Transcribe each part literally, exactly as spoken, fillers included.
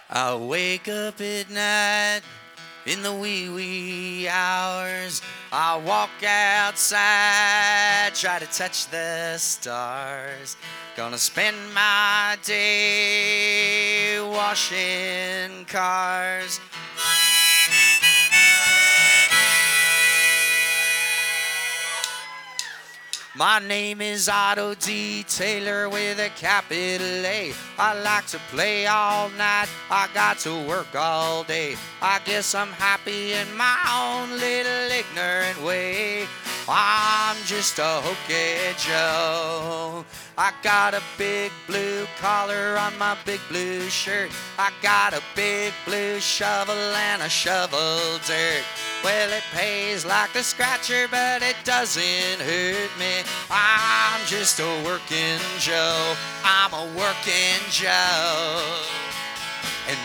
I wake up at night in the wee wee hours. I walk outside, try to touch the stars. Gonna spend my day washing cars. My name is Otto D. Taylor with a capital A. I like to play all night, I got to work all day. I guess I'm happy in my own little ignorant way. I'm just a hokey Joe. I got a big blue collar on my big blue shirt. I got a big blue shovel and a shovel dirt. Well, it pays like the scratcher, but it doesn't hurt me. I'm just a working Joe. I'm a working Joe. And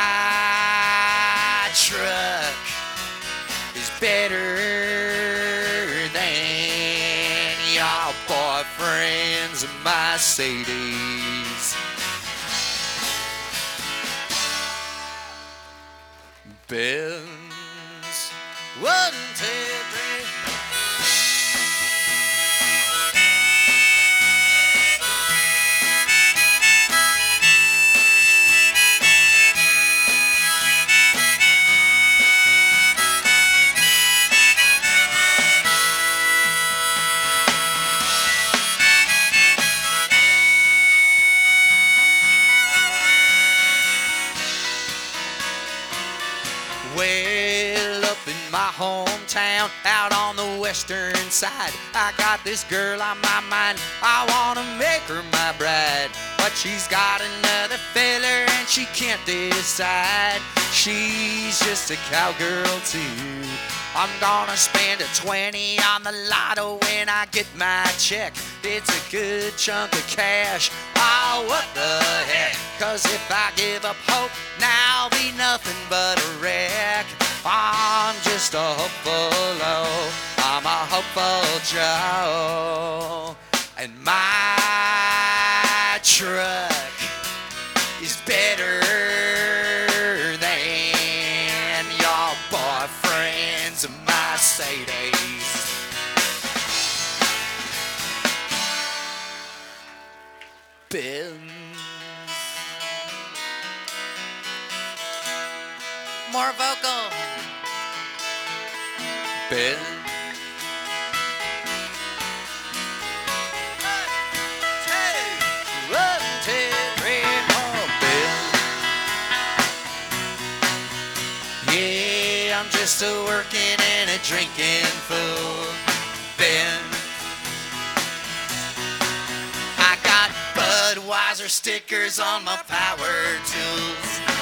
my truck is better than your boyfriend's Mercedes. Benz, one, two, three. Well, up in my hometown, out on the western side, I got this girl on my mind. I wanna make her my bride, but she's got another fella and she can't decide. She's just a cowgirl too. I'm gonna spend a twenty on the lotto when I get my check. It's a good chunk of cash. Oh, what the heck? Cause if I give up hope, now I'll be nothing but a wreck. I'm just a hopeful, oh, I'm a hopeful Joe. And my truck is better than your boyfriend's Mercedes. Benz. More vocal. Benz. One, two, three, four. Benz. Yeah, I'm just a working and a drinking fool. Benz. I got Budweiser stickers on my power tools.